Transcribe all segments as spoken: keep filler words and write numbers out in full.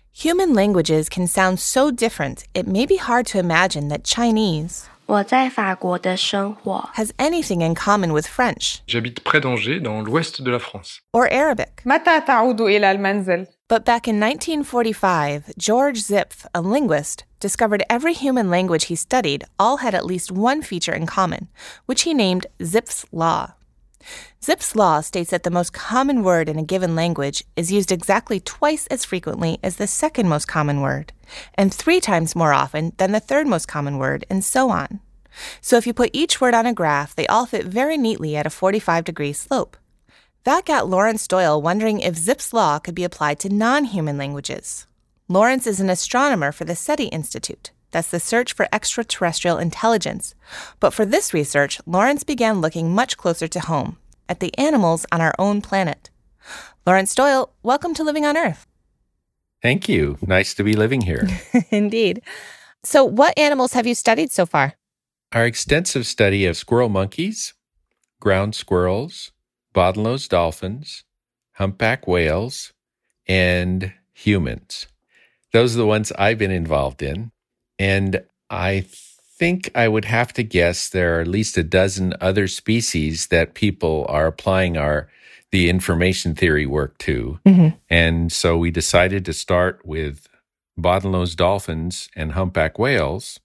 Human languages can sound so different, it may be hard to imagine that Chinese 我在法国的生活 has anything in common with French J'habite près d'Angers, dans l'ouest de la France. or Arabic. متى تعود إلى المنزل؟ But back in nineteen forty-five, George Zipf, a linguist, discovered every human language he studied all had at least one feature in common, which he named Zipf's Law. Zipf's law states that the most common word in a given language is used exactly twice as frequently as the second most common word, and three times more often than the third most common word, and so on. So if you put each word on a graph, they all fit very neatly at a forty-five degree slope. That got Lawrence Doyle wondering if Zipf's law could be applied to non-human languages. Lawrence is an astronomer for the SETI Institute. That's the Search for Extraterrestrial Intelligence. But for this research, Lawrence began looking much closer to home, at the animals on our own planet. Lawrence Doyle, welcome to Living on Earth. Thank you. Nice to be living here. Indeed. So what animals have you studied so far? Our extensive study of squirrel monkeys, ground squirrels, bottlenose dolphins, humpback whales, and humans. Those are the ones I've been involved in. And I think I would have to guess there are at least a dozen other species that people are applying our the information theory work to. Mm-hmm. And so we decided to start with bottlenose dolphins and humpback whales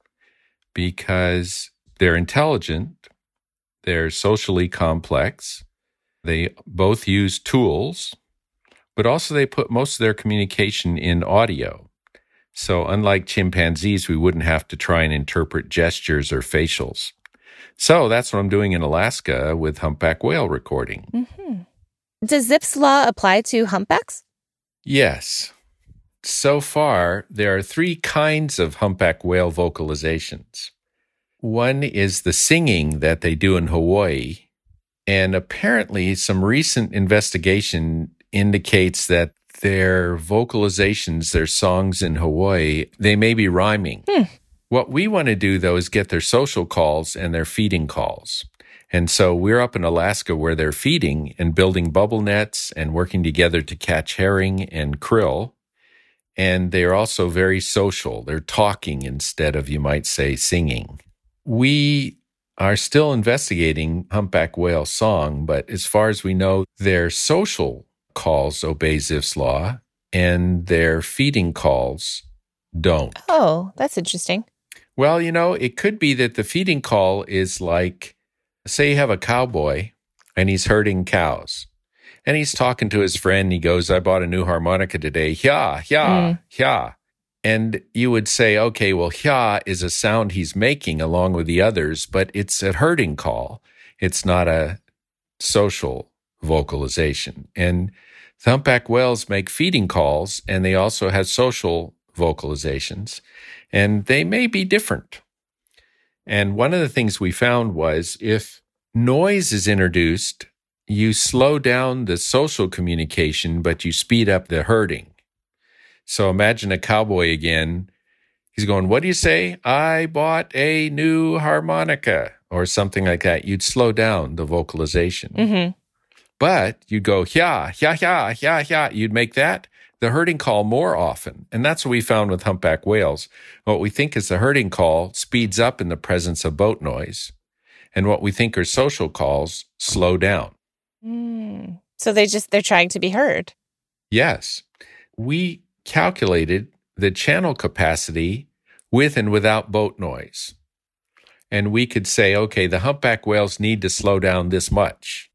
because they're intelligent, they're socially complex, they both use tools, but also they put most of their communication in audio. So unlike chimpanzees, we wouldn't have to try and interpret gestures or facials. So that's what I'm doing in Alaska with humpback whale recording. Mm-hmm. Does Zipf's law apply to humpbacks? Yes. So far, there are three kinds of humpback whale vocalizations. One is the singing that they do in Hawaii, and apparently some recent investigation indicates that their vocalizations, their songs in Hawaii, they may be rhyming. Hmm. What we want to do, though, is get their social calls and their feeding calls. And so we're up in Alaska where they're feeding and building bubble nets and working together to catch herring and krill. And they're also very social. They're talking instead of, you might say, singing. We are still investigating humpback whale song, but as far as we know, their social calls obey Zipf's law, and their feeding calls don't. Oh, that's interesting. Well, you know, it could be that the feeding call is like, say you have a cowboy, and he's herding cows, and he's talking to his friend, and he goes, I bought a new harmonica today, yeah, yeah, Mm. yeah. And you would say, okay, well, yeah is a sound he's making along with the others, but it's a herding call. It's not a social vocalization. And the humpback whales make feeding calls, and they also have social vocalizations, and they may be different. And one of the things we found was if noise is introduced, you slow down the social communication, but you speed up the herding. So imagine a cowboy again. He's going, what do you say? I bought a new harmonica, or something like that. You'd slow down the vocalization. Mm-hmm. But you'd go, yeah, yeah, yeah, yeah, yeah. You'd make that the herding call more often. And that's what we found with humpback whales. What we think is the herding call speeds up in the presence of boat noise. And what we think are social calls slow down. Mm. So they just, they're trying to be heard. Yes. We calculated the channel capacity with and without boat noise. And we could say, okay, the humpback whales need to slow down this much.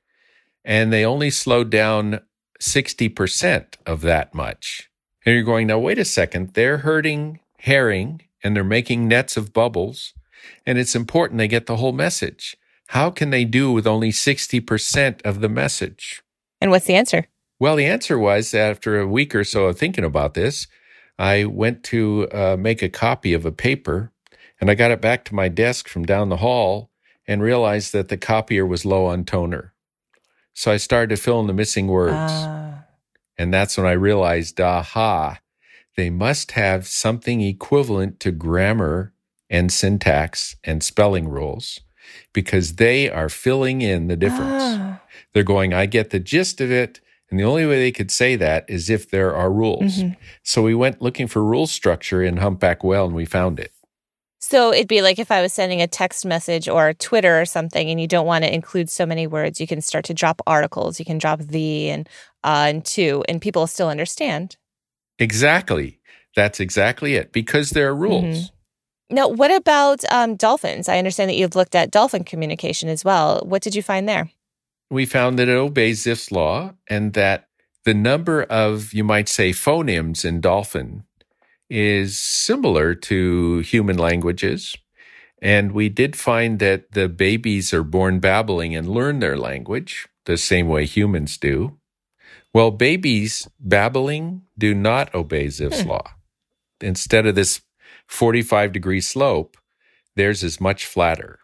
And they only slowed down sixty percent of that much. And you're going, now, wait a second. They're herding herring, and they're making nets of bubbles, and it's important they get the whole message. How can they do with only sixty percent of the message? And what's the answer? Well, the answer was, after a week or so of thinking about this, I went to uh, make a copy of a paper, and I got it back to my desk from down the hall and realized that the copier was low on toner. So I started to fill in the missing words. Ah. And that's when I realized, aha, they must have something equivalent to grammar and syntax and spelling rules, because they are filling in the difference. Ah. They're going, I get the gist of it, And the only way they could say that is if there are rules. Mm-hmm. So we went looking for rule structure in humpback whale and we found it. So it'd be like if I was sending a text message or Twitter or something and you don't want to include so many words, you can start to drop articles. You can drop the and uh and to, and people still understand. Exactly. That's exactly it, because there are rules. Mm-hmm. Now, what about um, dolphins? I understand that you've looked at dolphin communication as well. What did you find there? We found that it obeys Zipf's law and that the number of, you might say, phonemes in dolphin is similar to human languages. And we did find that the babies are born babbling and learn their language the same way humans do. Well, babies babbling do not obey Zipf's hmm. law. Instead of this forty-five degree slope, theirs is much flatter.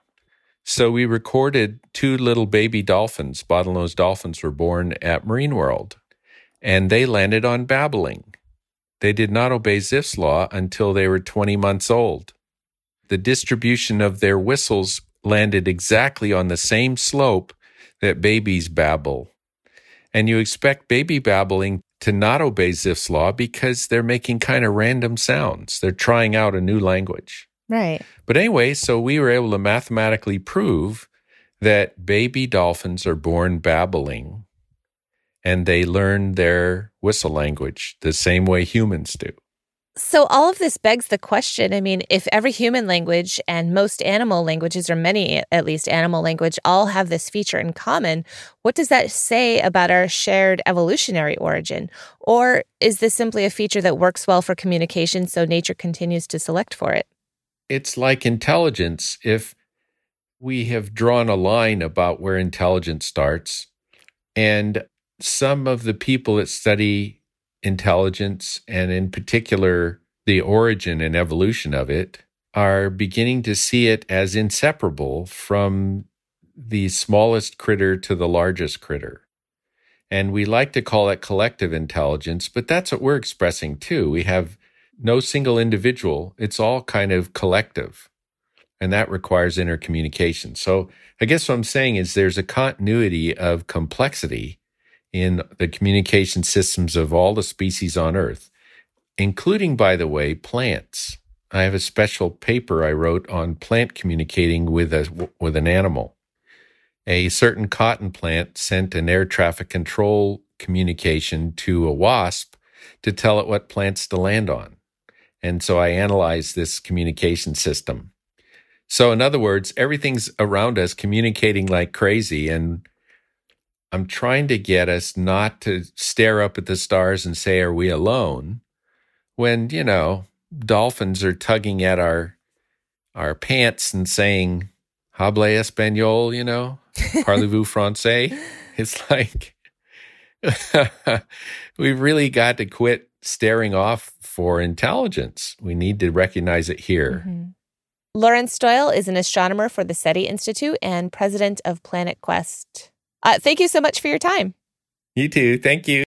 So we recorded two little baby dolphins. Bottlenose dolphins were born at Marine World, and they landed on babbling. They did not obey Zipf's law until they were twenty months old. The distribution of their whistles landed exactly on the same slope that babies babble. And you expect baby babbling to not obey Zipf's law because they're making kind of random sounds. They're trying out a new language. Right. But anyway, so we were able to mathematically prove that baby dolphins are born babbling and they learn their whistle language the same way humans do. So all of this begs the question, I mean, if every human language and most animal languages, or many at least animal language, all have this feature in common, what does that say about our shared evolutionary origin? Or is this simply a feature that works well for communication, so nature continues to select for it? It's like intelligence. If we have drawn a line about where intelligence starts, and some of the people that study intelligence, and in particular the origin and evolution of it, are beginning to see it as inseparable from the smallest critter to the largest critter. And we like to call it collective intelligence, but that's what we're expressing too. We have no single individual. It's all kind of collective, and that requires intercommunication. So I guess what I'm saying is there's a continuity of complexity in the communication systems of all the species on Earth, including, by the way, plants. I have a special paper I wrote on plant communicating with a, with an animal. A certain cotton plant sent an air traffic control communication to a wasp to tell it what plants to land on. And so I analyzed this communication system. So in other words, everything's around us communicating like crazy, and I'm trying to get us not to stare up at the stars and say, are we alone? When, you know, dolphins are tugging at our our pants and saying, Hable espagnol, you know, parlez-vous français? It's like, we've really got to quit staring off for intelligence. We need to recognize it here. Mm-hmm. Lawrence Doyle is an astronomer for the SETI Institute and president of Planet Quest. Uh, thank you so much for your time. You too. Thank you.